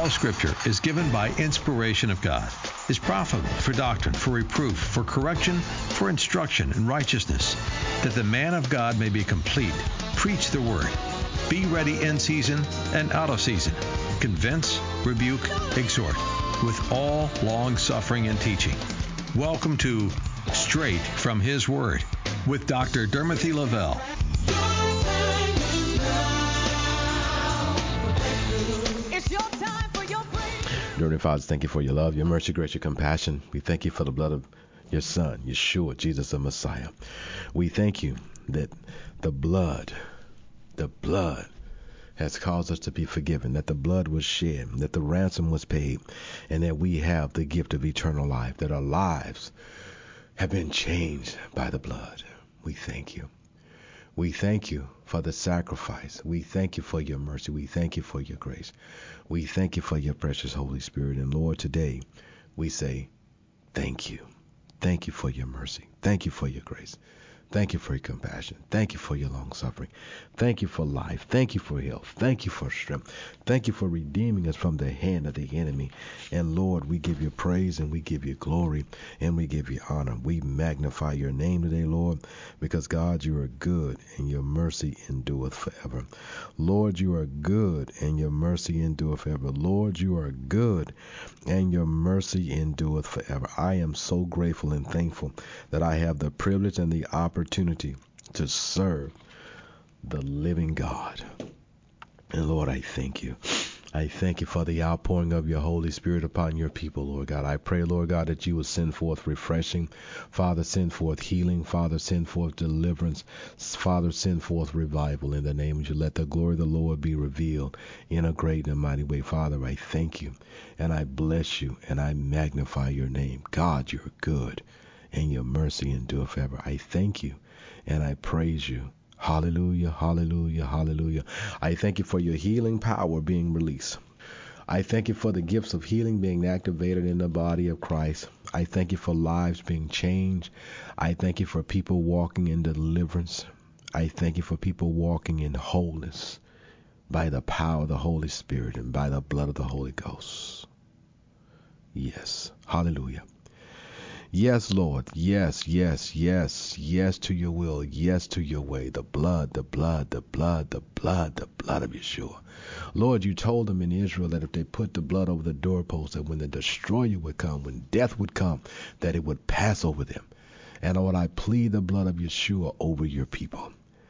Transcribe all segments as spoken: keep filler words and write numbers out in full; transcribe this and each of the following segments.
All Scripture is given by inspiration of God, is profitable for doctrine, for reproof, for correction, for instruction in righteousness, that the man of God may be complete. Preach the word. Be ready in season and out of season. Convince, rebuke, exhort, with all long suffering and teaching. Welcome to Straight from His Word with Doctor Dermothy Lavelle. Dear Father, thank you for your love, your mercy, grace, your compassion. We thank you for the blood of your Son, Yeshua, Jesus the Messiah. We thank you that the blood, the blood has caused us to be forgiven, that the blood was shed, that the ransom was paid, and that we have the gift of eternal life, that our lives have been changed by the blood. We thank you. We thank you for the sacrifice. We thank you for your mercy. We thank you for your grace. We thank you for your precious Holy Spirit. And Lord, today we say thank you. Thank you for your mercy. Thank you for your grace. Thank you for your compassion. Thank you for your long suffering. Thank you for life. Thank you for health. Thank you for strength. Thank you for redeeming us from the hand of the enemy. And Lord, we give you praise and we give you glory and we give you honor. We magnify your name today, Lord, because God, you are good and your mercy endureth forever. Lord, you are good and your mercy endureth forever. Lord, you are good and your mercy endureth forever. I am so grateful and thankful that I have the privilege and the opportunity to serve the living God. And Lord, I thank you. I thank you for the outpouring of your Holy Spirit upon your people, Lord God. I pray, Lord God, that you will send forth refreshing. Father, send forth healing. Father, send forth deliverance. Father, send forth revival in the name of you. Let the glory of the Lord be revealed in a great and mighty way. Father, I thank you and I bless you and I magnify your name. God, you're good and your mercy endure forever. I thank you and I praise you. Hallelujah, hallelujah, hallelujah. I thank you for your healing power being released. I thank you for the gifts of healing being activated in the body of Christ. I thank you for lives being changed. I thank you for people walking in deliverance. I thank you for people walking in wholeness by the power of the Holy Spirit and by the blood of the Holy Ghost. Yes, hallelujah. Yes, Lord. Yes, yes, yes, yes to your will. Yes to your way. The blood, the blood, the blood, the blood, the blood of Yeshua. Lord, you told them in Israel that if they put the blood over the doorpost, that when the destroyer would come, when death would come, that it would pass over them. And Lord, I plead the blood of Yeshua over your people.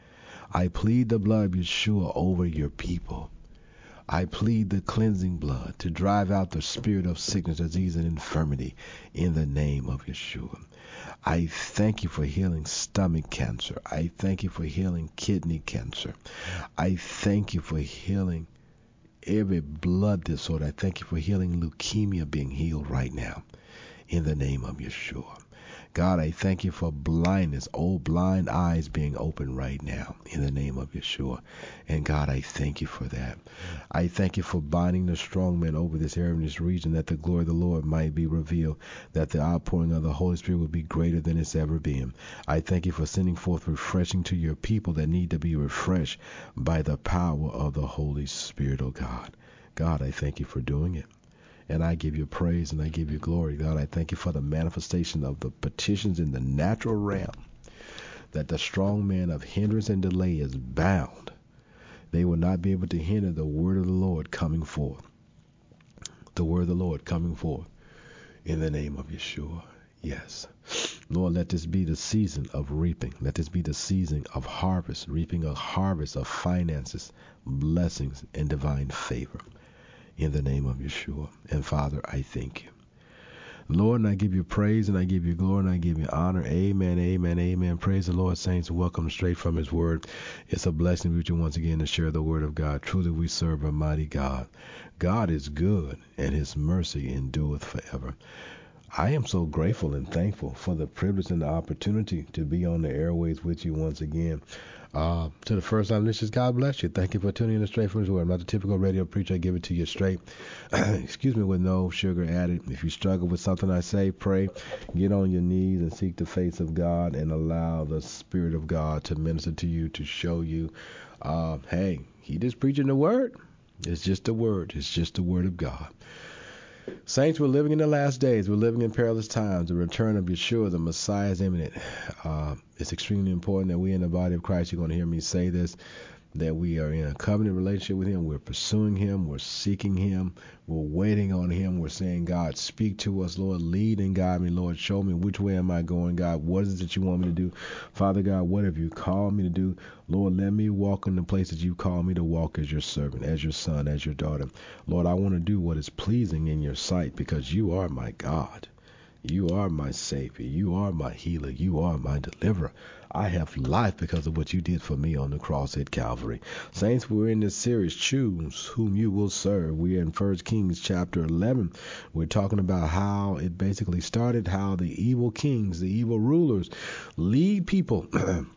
I plead the blood of Yeshua over your people. I plead the cleansing blood to drive out the spirit of sickness, disease, and infirmity in the name of Yeshua. I thank you for healing stomach cancer. I thank you for healing kidney cancer. I thank you for healing every blood disorder. I thank you for healing leukemia being healed right now in the name of Yeshua. God, I thank you for blindness, old blind eyes being opened right now in the name of Yeshua. And God, I thank you for that. I thank you for binding the strong men over this area and this region, that the glory of the Lord might be revealed, that the outpouring of the Holy Spirit will be greater than it's ever been. I thank you for sending forth refreshing to your people that need to be refreshed by the power of the Holy Spirit, oh God. God, I thank you for doing it. And I give you praise and I give you glory. God, I thank you for the manifestation of the petitions in the natural realm, that the strong man of hindrance and delay is bound. They will not be able to hinder the word of the Lord coming forth. The word of the Lord coming forth in the name of Yeshua. Yes. Lord, let this be the season of reaping. Let this be the season of harvest, reaping a harvest of finances, blessings, and divine favor. In the name of Yeshua. And Father, I thank you. Lord, and I give you praise and I give you glory and I give you honor. Amen, amen, amen. Praise the Lord, saints. Welcome straight from his word. It's a blessing to you once again to share the word of God. Truly we serve a mighty God. God is good and his mercy endureth forever. I am so grateful and thankful for the privilege and the opportunity to be on the airways with you once again. Uh, to the first time listeners, God bless you. Thank you for tuning in straight from his word. I'm not the typical radio preacher. I give it to you straight. Excuse me, with no sugar added. If you struggle with something I say, pray, get on your knees and seek the face of God and allow the Spirit of God to minister to you, to show you, uh, hey, he just preaching the word. It's just a word. It's just the word of God. Saints, we're living in the last days. We're living in perilous times. The return of Yeshua, the Messiah, is imminent. Uh, it's extremely important that we in the body of Christ, you're going to hear me say this, that we are in a covenant relationship with him. We're pursuing him. We're seeking him. We're waiting on him. We're saying, God, speak to us, Lord. Lead and guide me, Lord. Show me which way am I going, God. What is it that you want me to do? Father God, what have you called me to do? Lord, let me walk in the places you call me to walk as your servant, as your son, as your daughter. Lord, I want to do what is pleasing in your sight because you are my God. You are my Savior. You are my healer. You are my deliverer. I have life because of what you did for me on the cross at Calvary. Saints, we're in this series, Choose Whom You Will Serve. We're in First Kings chapter eleven. We're talking about how it basically started, how the evil kings, the evil rulers, lead people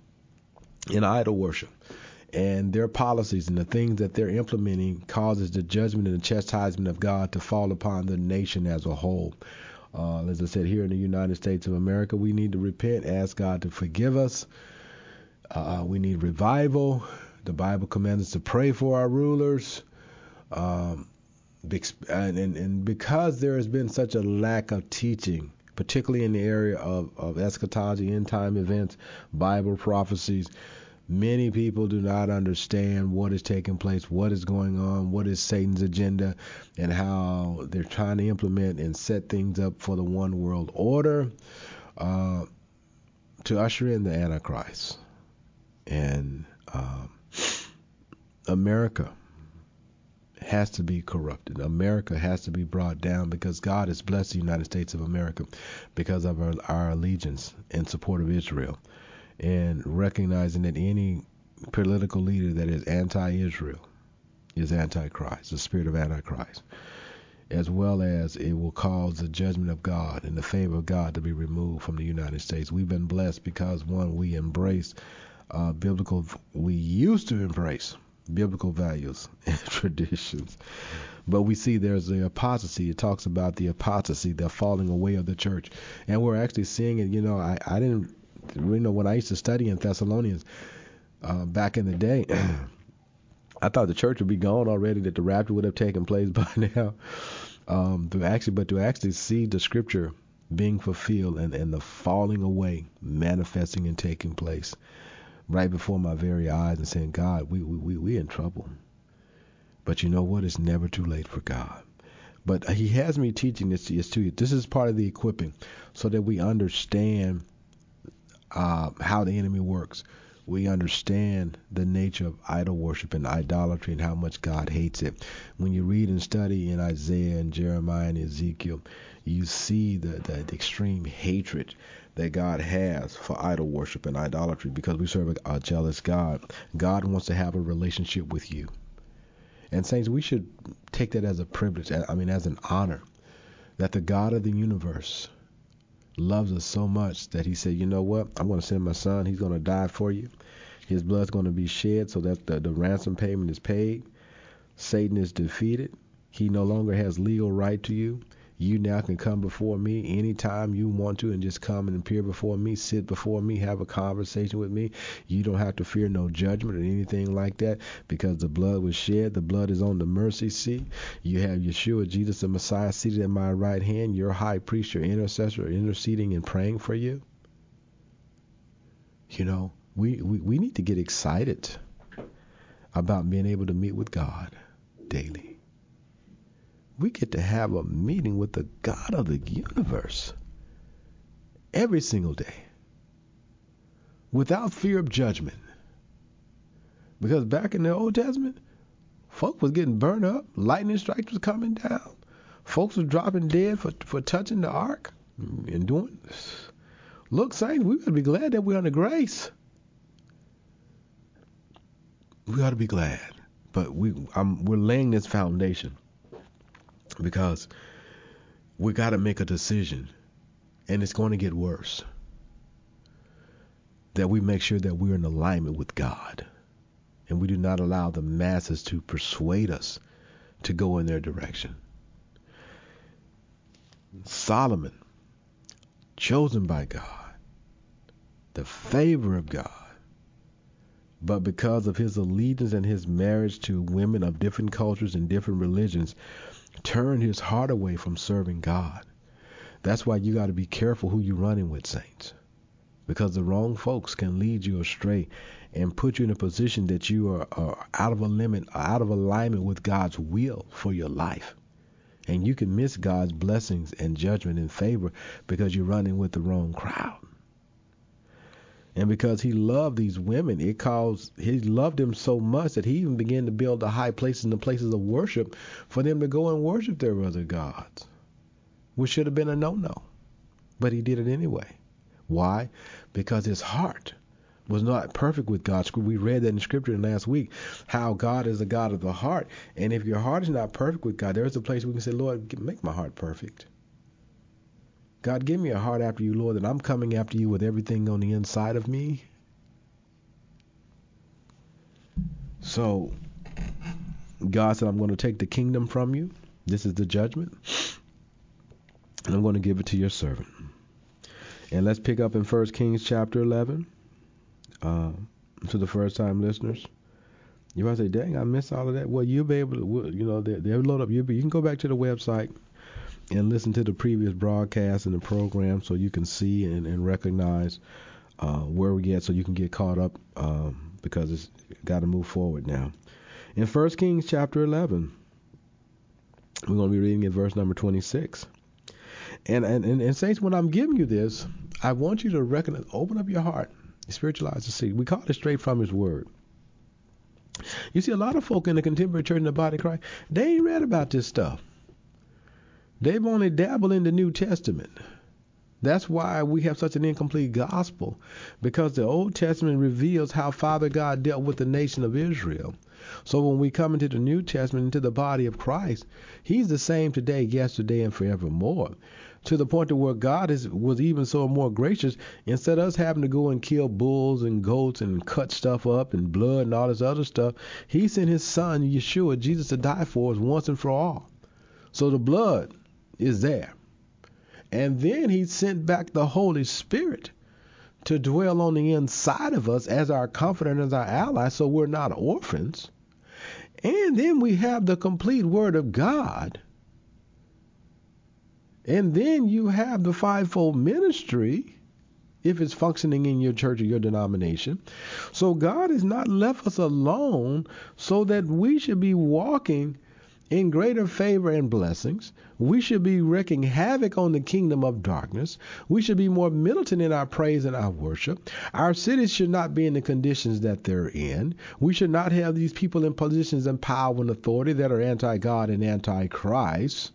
in idol worship. And their policies and the things that they're implementing causes the judgment and the chastisement of God to fall upon the nation as a whole. Uh, as I said, here in the United States of America, we need to repent, ask God to forgive us. Uh, we need revival. The Bible commands us to pray for our rulers. Um, and, and, and because there has been such a lack of teaching, particularly in the area of, of eschatology, end time events, Bible prophecies, many people do not understand what is taking place, what is going on, what is Satan's agenda, and how they're trying to implement and set things up for the one world order uh, to usher in the Antichrist. And um, America has to be corrupted. America has to be brought down because God has blessed the United States of America because of our, our allegiance and support of Israel. And recognizing that any political leader that is anti-Israel is anti-Christ, the spirit of antichrist, as well as it will cause the judgment of God and the favor of God to be removed from the United States. We've been blessed because, one, we embrace uh, biblical, we used to embrace biblical values and traditions. But we see there's the apostasy. It talks about the apostasy, the falling away of the church. And we're actually seeing it. You know, I, I didn't You know, when I used to study in Thessalonians uh, back in the day, I thought the church would be gone already, that the rapture would have taken place by now. Um, to actually, but to actually see the scripture being fulfilled and, and the falling away manifesting and taking place right before my very eyes, and saying, God, we we we we in trouble. But you know what? It's never too late for God. But He has me teaching this to you. This is part of the equipping, so that we understand Uh, how the enemy works. We understand the nature of idol worship and idolatry and how much God hates it. When you read and study in Isaiah and Jeremiah and Ezekiel, you see the, the, the extreme hatred that God has for idol worship and idolatry, because we serve a, a jealous God. God wants to have a relationship with you. And saints, we should take that as a privilege, I mean as an honor, that the God of the universe loves us so much that he said, you know what, I'm going to send my son. He's going to die for you. His blood's going to be shed so that the, the ransom payment is paid. Satan is defeated. He no longer has legal right to you. You now can come before me anytime you want to and just come and appear before me, sit before me, have a conversation with me. You don't have to fear no judgment or anything like that, because the blood was shed. The blood is on the mercy seat. You have Yeshua, Jesus the Messiah, seated at my right hand, your high priest, your intercessor, interceding and praying for you. You know, we, we, we need to get excited about being able to meet with God daily. We get to have a meeting with the God of the universe every single day without fear of judgment. Because back in the Old Testament, folk was getting burned up, lightning strikes was coming down, folks was dropping dead for, for touching the ark and doing this. Look, saints, we ought to be glad that we're under grace. We ought to be glad. But we, I'm, we're laying this foundation, because we got to make a decision, and it's going to get worse, that we make sure that we're in alignment with God, and we do not allow the masses to persuade us to go in their direction. Solomon, chosen by God, the favor of God, but because of his allegiance and his marriage to women of different cultures and different religions, turned his heart away from serving God. That's why you got to be careful who you're running with, saints, because the wrong folks can lead you astray and put you in a position that you are, are out of a limit, out of alignment with God's will for your life. And you can miss God's blessings and judgment and favor because you're running with the wrong crowd. And because he loved these women, it caused, he loved them so much that he even began to build the high places and the places of worship for them to go and worship their other gods, which should have been a no-no. But he did it anyway. Why? Because his heart was not perfect with God. We read that in Scripture last week, how God is a God of the heart. And if your heart is not perfect with God, there is a place we can say, Lord, make my heart perfect. God, give me a heart after you, Lord, that I'm coming after you with everything on the inside of me. So God said, I'm going to take the kingdom from you. This is the judgment. And I'm going to give it to your servant. And let's pick up in First Kings chapter eleven. Uh, to the first time listeners. You might say, dang, I missed all of that. Well, you'll be able to, you know, they, they'll load up. You'll be, you can go back to the website and listen to the previous broadcasts and the program so you can see and, and recognize uh, where we get so you can get caught up um, because it's got to move forward now. In First Kings chapter eleven, we're going to be reading at verse number twenty-six. And, and, and, and saints, when I'm giving you this, I want you to recognize, open up your heart, spiritualize the seed. We call it straight from his word. You see, a lot of folk in the contemporary church in the body of Christ, they ain't read about this stuff. They've only dabbled in the New Testament. That's why we have such an incomplete gospel, because the Old Testament reveals how Father God dealt with the nation of Israel. So when we come into the New Testament, into the body of Christ, he's the same today, yesterday, and forevermore. To the point to where God is, was even so more gracious. Instead of us having to go and kill bulls and goats and cut stuff up and blood and all this other stuff, he sent his son, Yeshua, Jesus, to die for us once and for all. So the blood is there. And then he sent back the Holy Spirit to dwell on the inside of us as our comforter and as our ally, so we're not orphans. And then we have the complete Word of God. And then you have the fivefold ministry, if it's functioning in your church or your denomination. So God has not left us alone so that we should be walking in greater favor and blessings. We should be wreaking havoc on the kingdom of darkness. We should be more militant in our praise and our worship. Our cities should not be in the conditions that they're in. We should not have these people in positions of power and authority that are anti-God and anti-Christ.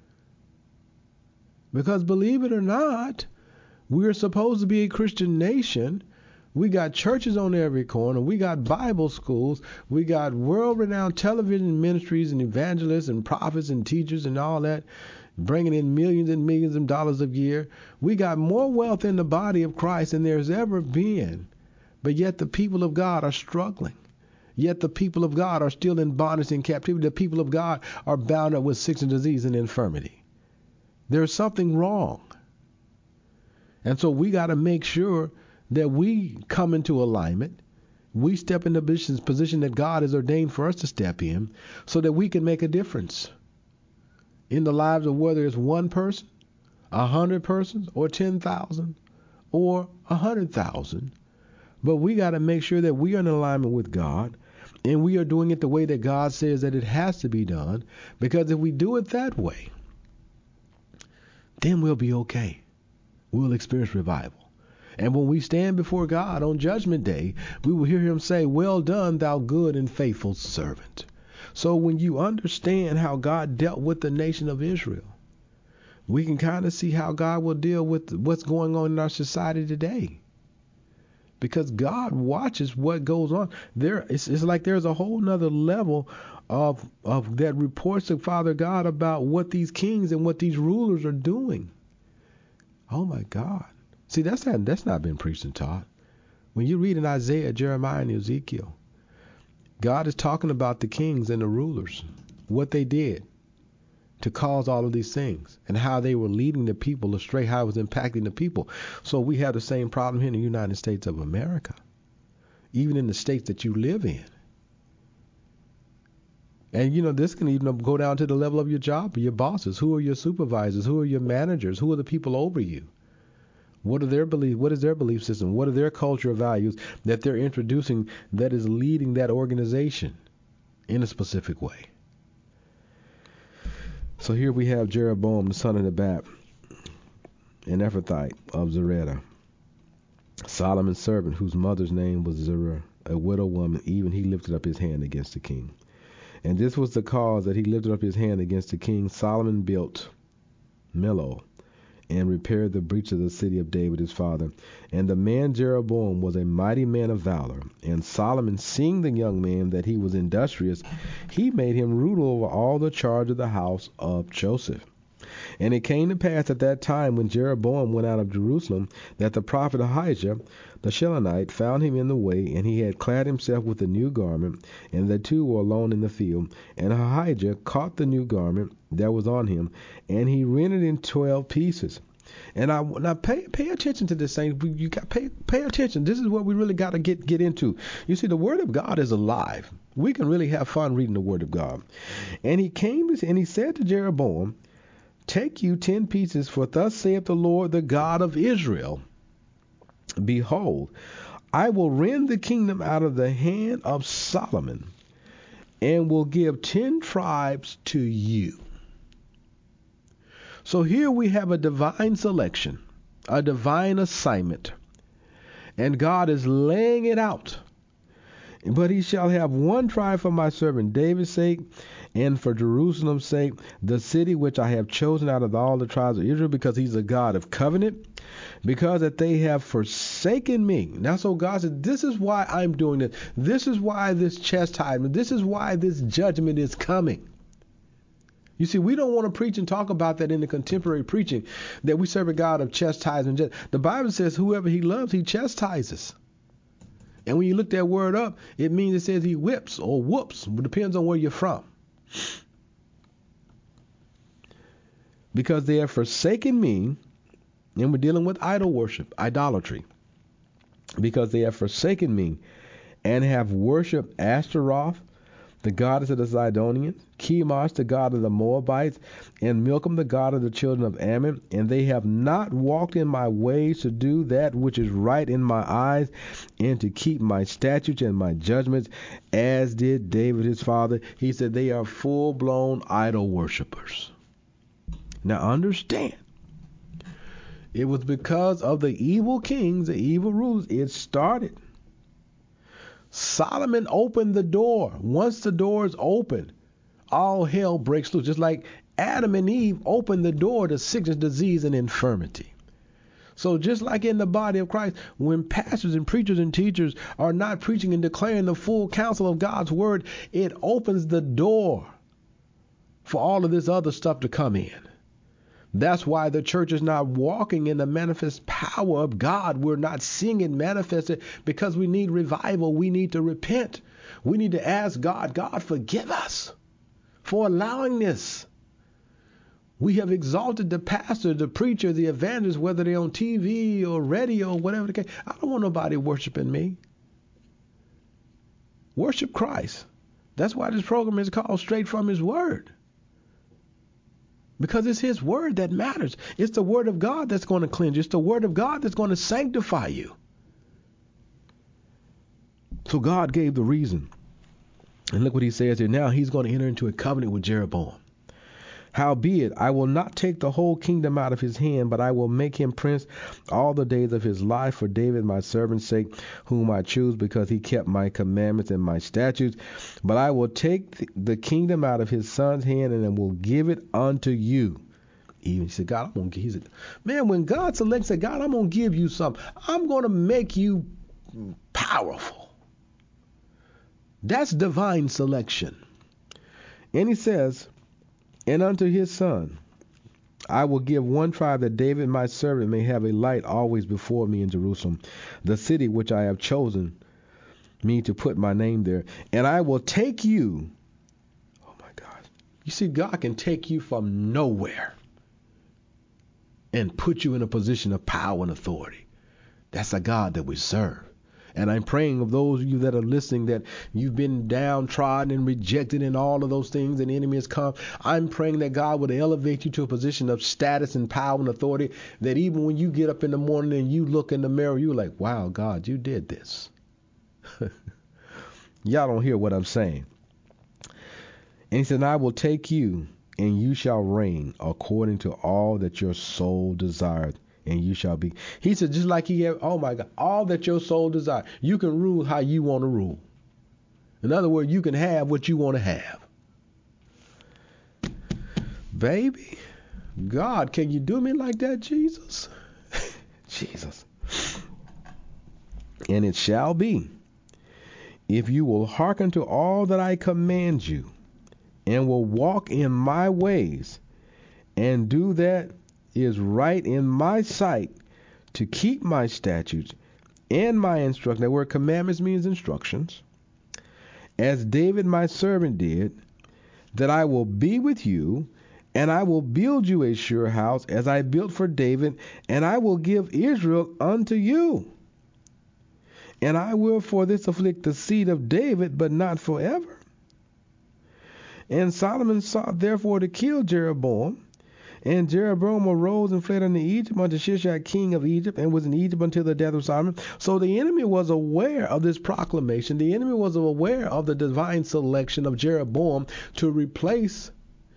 Because believe it or not, we're supposed to be a Christian nation. We got churches on every corner. We got Bible schools. We got world-renowned television ministries and evangelists and prophets and teachers and all that, bringing in millions and millions of dollars a year. We got more wealth in the body of Christ than there's ever been. But yet the people of God are struggling. Yet the people of God are still in bondage and captivity. The people of God are bound up with sickness and disease and infirmity. There's something wrong. And so we got to make sure that we come into alignment. We step in the position that God has ordained for us to step in so that we can make a difference in the lives of whether it's one person, a hundred persons, or ten thousand, or a hundred thousand. But we got to make sure that we are in alignment with God and we are doing it the way that God says that it has to be done. Because if we do it that way, then we'll be okay. We'll experience revival. And when we stand before God on Judgment Day, we will hear him say, well done, thou good and faithful servant. So when you understand how God dealt with the nation of Israel, we can kind of see how God will deal with what's going on in our society today. Because God watches what goes on. There, it's, it's like there's a whole nother level of of that reports to Father God about what these kings and what these rulers are doing. Oh my God. See, that's not, that's not been preached and taught. When you read in Isaiah, Jeremiah, and Ezekiel, God is talking about the kings and the rulers, what they did to cause all of these things and how they were leading the people astray, how it was impacting the people. So we have the same problem here in the United States of America. even in the states that you live in. And, you know, this can even go down to the level of your job, your bosses. Who are your supervisors? Who are your managers? Who are the people over you? What are their belief? What is their belief system? What are their cultural values that they're introducing that is leading that organization in a specific way? So here we have Jeroboam, the son of Nebat, an Ephrathite of Zereda, Solomon's servant, whose mother's name was Zerah, a widow woman. Even he lifted up his hand against the king. And this was the cause that he lifted up his hand against the king. Solomon built Millo and repaired the breach of the city of David his father. And the man Jeroboam was a mighty man of valor. And Solomon, seeing the young man that he was industrious, he made him ruler over all the charge of the house of Joseph. And it came to pass at that time, when Jeroboam went out of Jerusalem, that the prophet Ahijah the Shilonite found him in the way, and he had clad himself with a new garment, and the two were alone in the field. And Ahijah caught the new garment that was on him, and he rent it in twelve pieces. And I now pay pay attention to this thing. You got pay pay attention. This is what we really got to get get into. You see, the Word of God is alive. We can really have fun reading the Word of God. And he came and he said to Jeroboam, "Take you ten pieces, for thus saith the Lord, the God of Israel, behold, I will rend the kingdom out of the hand of Solomon, and will give ten tribes to you." So here we have a divine selection, a divine assignment, and God is laying it out. "But he shall have one tribe for my servant David's sake, and for Jerusalem's sake, the city which I have chosen out of all the tribes of Israel, because he's a God of covenant, because that they have forsaken me." Now, so God said, this is why I'm doing this. This is why this chastisement, this is why this judgment is coming. You see, we don't want to preach and talk about that in the contemporary preaching, that we serve a God of chastisement. The Bible says whoever he loves, he chastises. And when you look that word up, it means it says he whips or whoops. It depends on where you're from. Because they have forsaken me, and we're dealing with idol worship, idolatry. Because they have forsaken me and have worshipped Ashtaroth, the goddess of the Zidonians, Chemosh, the god of the Moabites, and Milcom, the god of the children of Ammon, and they have not walked in my ways to do that which is right in my eyes, and to keep my statutes and my judgments, as did David his father. He said they are full-blown idol worshipers. Now understand, it was because of the evil kings, the evil rulers, it started. Solomon opened the door. Once the door is open, all hell breaks loose. Just like Adam and Eve opened the door to sickness, disease, and infirmity. So just like in the body of Christ, when pastors and preachers and teachers are not preaching and declaring the full counsel of God's word, it opens the door for all of this other stuff to come in. That's why the church is not walking in the manifest power of God. We're not seeing it manifested because we need revival. We need to repent. We need to ask God, God, forgive us for allowing this. We have exalted the pastor, the preacher, the evangelist, whether they're on T V or radio or whatever the case. I don't want nobody worshiping me. Worship Christ. That's why this program is called Straight from His Word. Because it's his word that matters. It's the word of God that's going to cleanse you. It's the word of God that's going to sanctify you. So God gave the reason. And look what he says here. Now he's going to enter into a covenant with Jeroboam. "Howbeit, I will not take the whole kingdom out of his hand, but I will make him prince all the days of his life for David my servant's sake, whom I choose, because he kept my commandments and my statutes. But I will take the kingdom out of his son's hand, and will give it unto you." Even he said, God, I'm going to give. He said, man, when God selects, said, God, I'm going to give you something. I'm going to make you powerful. That's divine selection. And he says, "And unto his son I will give one tribe, that David my servant may have a light always before me in Jerusalem, the city which I have chosen me to put my name there. And I will take you." Oh my God. You see, God can take you from nowhere and put you in a position of power and authority. That's a God that we serve. And I'm praying of those of you that are listening that you've been downtrodden and rejected and all of those things, and the enemy has come. I'm praying that God would elevate you to a position of status and power and authority, that even when you get up in the morning and you look in the mirror, you're like, wow, God, you did this. Y'all don't hear what I'm saying. And he said, I will take you, and you shall reign according to all that your soul desires, and you shall be. He said, just like he had, oh my God, all that your soul desires. You can rule how you want to rule. In other words, you can have what you want to have. Baby, God, can you do me like that, Jesus? Jesus. And it shall be, if you will hearken to all that I command you, and will walk in my ways, and do that is right in my sight, to keep my statutes and my instructions. That word commandments means instructions. As David my servant did, that I will be with you, and I will build you a sure house, as I built for David, and I will give Israel unto you. And I will for this afflict the seed of David, but not forever. And Solomon sought therefore to kill Jeroboam. And Jeroboam arose and fled unto Egypt, unto Shishak king of Egypt, and was in Egypt until the death of Solomon. So the enemy was aware of this proclamation. The enemy was aware of the divine selection of Jeroboam to replace.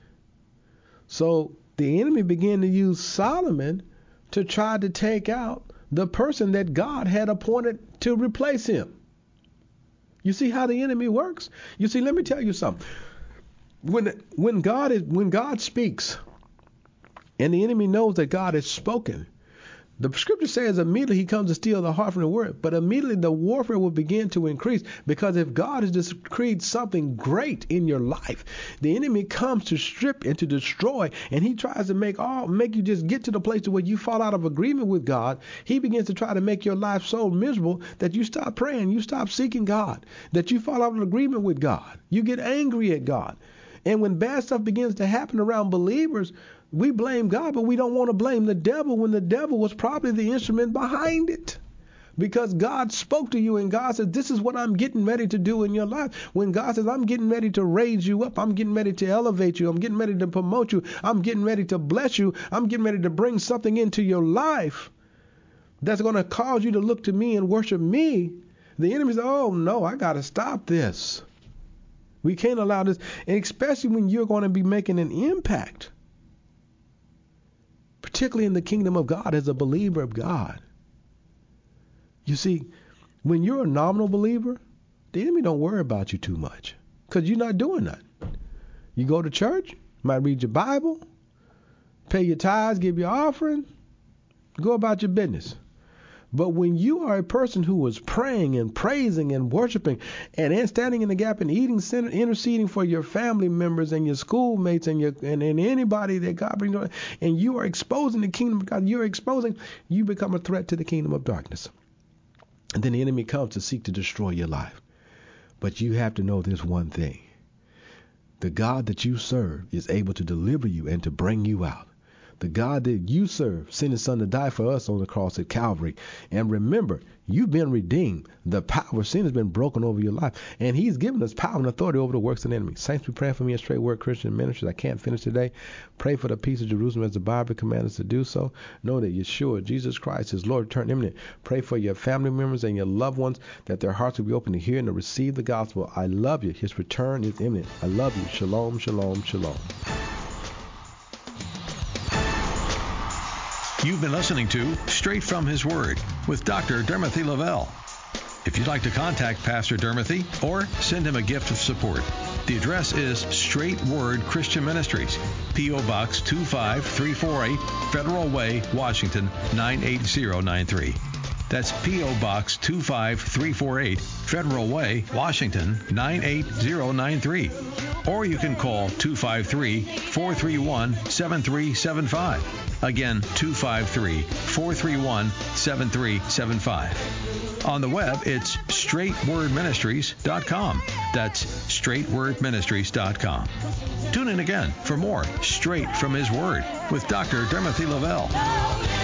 So the enemy began to use Solomon to try to take out the person that God had appointed to replace him. You see how the enemy works? You see, let me tell you something. When when God is when God speaks, and the enemy knows that God has spoken, the scripture says immediately he comes to steal the heart from the word. But immediately the warfare will begin to increase, because if God has decreed something great in your life, the enemy comes to strip and to destroy, and he tries to make all make you just get to the place where you fall out of agreement with God. He begins to try to make your life so miserable that you stop praying, you stop seeking God, that you fall out of agreement with God. You get angry at God. And when bad stuff begins to happen around believers, we blame God, but we don't want to blame the devil, when the devil was probably the instrument behind it. Because God spoke to you, and God said, this is what I'm getting ready to do in your life. When God says, I'm getting ready to raise you up, I'm getting ready to elevate you, I'm getting ready to promote you, I'm getting ready to bless you, I'm getting ready to bring something into your life that's going to cause you to look to me and worship me, the enemy says, oh no, I got to stop this. We can't allow this, and especially when you're going to be making an impact, particularly in the kingdom of God as a believer of God. You see, when you're a nominal believer, the enemy don't worry about you too much, because you're not doing nothing. You go to church, might read your Bible, pay your tithes, give your offering, go about your business. But when you are a person who is praying and praising and worshiping and standing in the gap and eating, interceding for your family members and your schoolmates and your and, and anybody that God brings on, and you are exposing the kingdom of God, you're exposing, you become a threat to the kingdom of darkness. And then the enemy comes to seek to destroy your life. But you have to know this one thing. The God that you serve is able to deliver you and to bring you out. The God that you serve sent his son to die for us on the cross at Calvary. And remember, you've been redeemed. The power of sin has been broken over your life. And he's given us power and authority over the works of the enemy. Saints, be praying for me at Straight Word Christian Ministries. I can't finish today. Pray for the peace of Jerusalem as the Bible commands us to do so. Know that Yeshua, Jesus Christ, is Lord, turn imminent. Pray for your family members and your loved ones, that their hearts will be open to hear and to receive the gospel. I love you. His return is imminent. I love you. Shalom, shalom, shalom. You've been listening to Straight from His Word with Doctor Dermothy Lavelle. If you'd like to contact Pastor Dermothy or send him a gift of support, the address is Straight Word Christian Ministries, P O. Box two five three four eight, Federal Way, Washington nine eight zero nine three. That's P O. Box two five three four eight, Federal Way, Washington nine eight zero nine three. Or you can call two five three, four three one, seven three seven five. Again, two five three, four three one, seven three seven five. On the web, it's straight word ministries dot com. That's straight word ministries dot com. Tune in again for more Straight from His Word with Doctor Dermothy Lavelle.